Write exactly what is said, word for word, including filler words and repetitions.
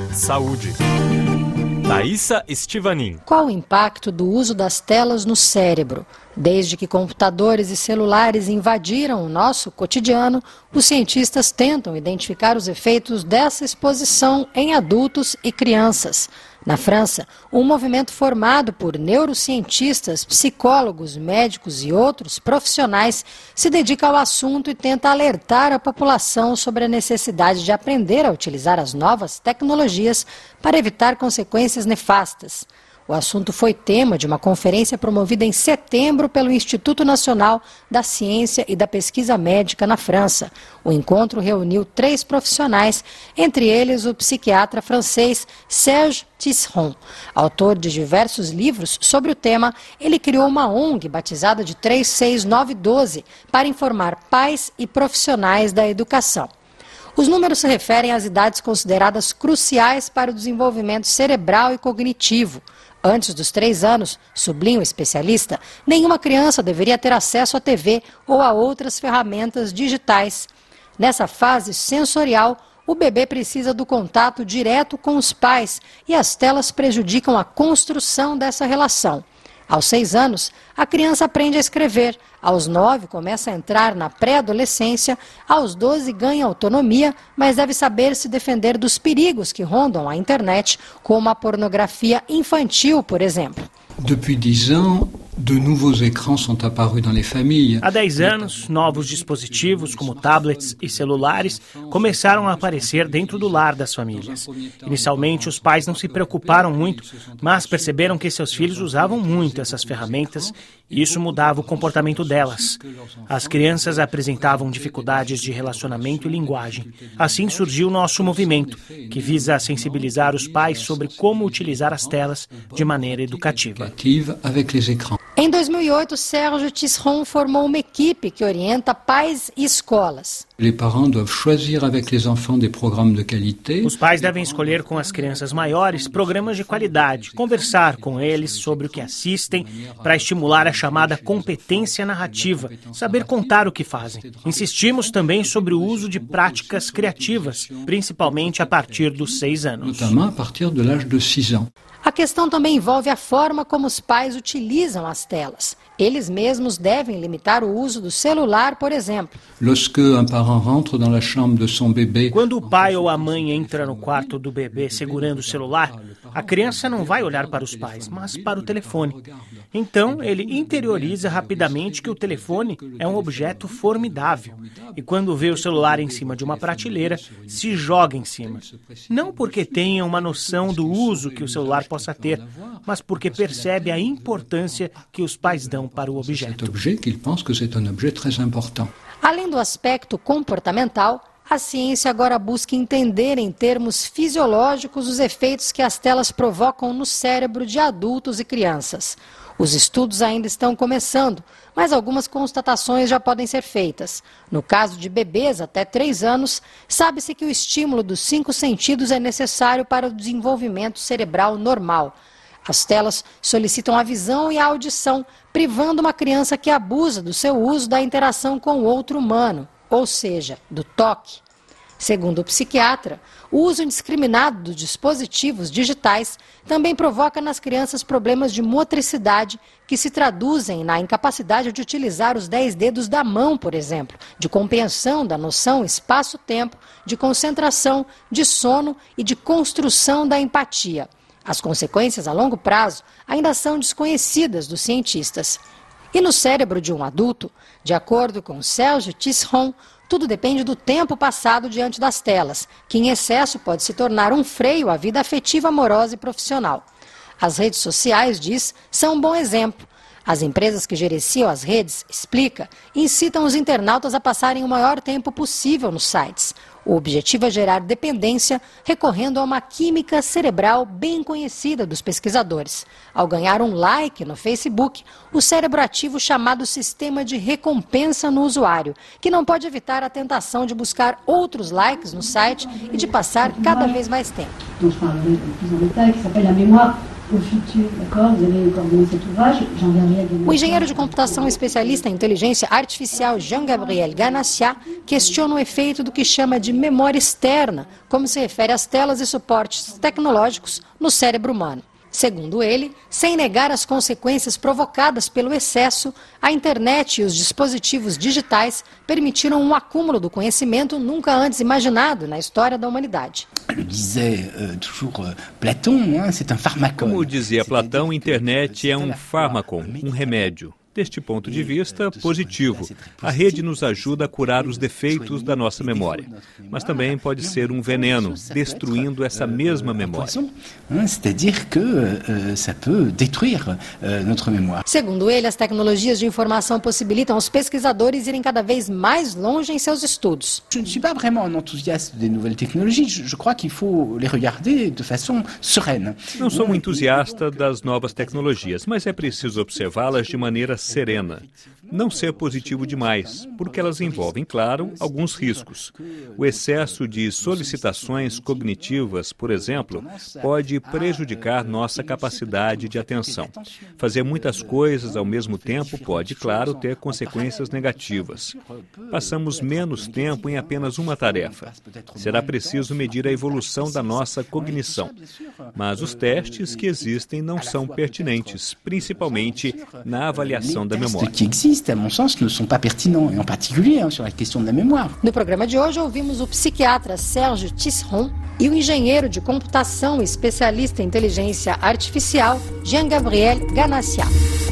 Saúde. Thaisa Estivanin. Qual o impacto do uso das telas no cérebro? Desde que computadores e celulares invadiram o nosso cotidiano, os cientistas tentam identificar os efeitos dessa exposição em adultos e crianças. Na França, um movimento formado por neurocientistas, psicólogos, médicos e outros profissionais se dedica ao assunto e tenta alertar a população sobre a necessidade de aprender a utilizar as novas tecnologias para evitar consequências nefastas. O assunto foi tema de uma conferência promovida em setembro pelo Instituto Nacional da Ciência e da Pesquisa Médica na França. O encontro reuniu três profissionais, entre eles o psiquiatra francês Serge Tisseron. Autor de diversos livros sobre o tema, ele criou uma O N G batizada de três seis nove um dois para informar pais e profissionais da educação. Os números se referem às idades consideradas cruciais para o desenvolvimento cerebral e cognitivo. Antes dos três anos, sublinha o especialista, nenhuma criança deveria ter acesso à T V ou a outras ferramentas digitais. Nessa fase sensorial, o bebê precisa do contato direto com os pais e as telas prejudicam a construção dessa relação. Aos seis anos, a criança aprende a escrever. Aos nove, começa a entrar na pré-adolescência. Aos doze, ganha autonomia, mas deve saber se defender dos perigos que rondam a internet, como a pornografia infantil, por exemplo. Depuis dez ans, de nouveaux écrans sont apparus dans les familles. Há dez anos, novos dispositivos, como tablets e celulares, começaram a aparecer dentro do lar das famílias. Inicialmente, os pais não se preocuparam muito, mas perceberam que seus filhos usavam muito essas ferramentas e isso mudava o comportamento delas. As crianças apresentavam dificuldades de relacionamento e linguagem. Assim surgiu o nosso movimento, que visa sensibilizar os pais sobre como utilizar as telas de maneira educativa. Em dois mil e oito, Serge Tisseron formou uma equipe que orienta pais e escolas. Os pais devem escolher com as crianças maiores programas de qualidade, conversar com eles sobre o que assistem para estimular a chamada competência narrativa, saber contar o que fazem. Insistimos também sobre o uso de práticas criativas, principalmente a partir dos seis anos. A questão também envolve a forma como os pais utilizam as telas. Eles mesmos devem limitar o uso do celular, por exemplo. Quando o pai ou a mãe entra no quarto do bebê segurando o celular, a criança não vai olhar para os pais, mas para o telefone. Então, ele interioriza rapidamente que o telefone é um objeto formidável. E quando vê o celular em cima de uma prateleira, se joga em cima. Não porque tenha uma noção do uso que o celular possa ter, mas porque percebe a importância que os pais dão para o objeto. Além do aspecto comportamental, a ciência agora busca entender em termos fisiológicos os efeitos que as telas provocam no cérebro de adultos e crianças. Os estudos ainda estão começando, mas algumas constatações já podem ser feitas. No caso de bebês até três anos, sabe-se que o estímulo dos cinco sentidos é necessário para o desenvolvimento cerebral normal. As telas solicitam a visão e a audição, privando uma criança que abusa do seu uso da interação com o outro humano, ou seja, do toque. Segundo o psiquiatra, o uso indiscriminado dos dispositivos digitais também provoca nas crianças problemas de motricidade que se traduzem na incapacidade de utilizar os dez dedos da mão, por exemplo, de compreensão da noção espaço-tempo, de concentração, de sono e de construção da empatia. As consequências a longo prazo ainda são desconhecidas dos cientistas. E no cérebro de um adulto, de acordo com Serge Tisseron, tudo depende do tempo passado diante das telas, que em excesso pode se tornar um freio à vida afetiva, amorosa e profissional. As redes sociais, diz, são um bom exemplo. As empresas que gerenciam as redes, explica, incitam os internautas a passarem o maior tempo possível nos sites. O objetivo é gerar dependência, recorrendo a uma química cerebral bem conhecida dos pesquisadores. Ao ganhar um like no Facebook, o cérebro ativa o chamado sistema de recompensa no usuário, que não pode evitar a tentação de buscar outros likes no site e de passar cada vez mais tempo. O engenheiro de computação especialista em inteligência artificial Jean-Gabriel Ganassia questiona o efeito do que chama de memória externa, como se refere às telas e suportes tecnológicos no cérebro humano. Segundo ele, sem negar as consequências provocadas pelo excesso, a internet e os dispositivos digitais permitiram um acúmulo do conhecimento nunca antes imaginado na história da humanidade. Como dizia Platão, a internet é um fármaco, um remédio. Deste ponto de vista, positivo. A rede nos ajuda a curar os defeitos da nossa memória. Mas também pode ser um veneno, destruindo essa mesma memória. Segundo ele, as tecnologias de informação possibilitam aos pesquisadores irem cada vez mais longe em seus estudos. Je ne suis pas vraiment un enthousiaste des nouvelles technologies. Je crois qu'il faut les regarder de façon sereine. Não sou um entusiasta das novas tecnologias, mas é preciso observá-las de maneira serena. Não ser positivo demais, porque elas envolvem, claro, alguns riscos. O excesso de solicitações cognitivas, por exemplo, pode prejudicar nossa capacidade de atenção. Fazer muitas coisas ao mesmo tempo pode, claro, ter consequências negativas. Passamos menos tempo em apenas uma tarefa. Será preciso medir a evolução da nossa cognição. Mas os testes que existem não são pertinentes, principalmente na avaliação da memória. À mon sens, ne sont pas pertinents, et en particulier hein, sur la question de la mémoire. No programa de hoje, ouvimos o psiquiatra Serge Tisseron e o engenheiro de computação especialista em inteligência artificial Jean-Gabriel Ganassia.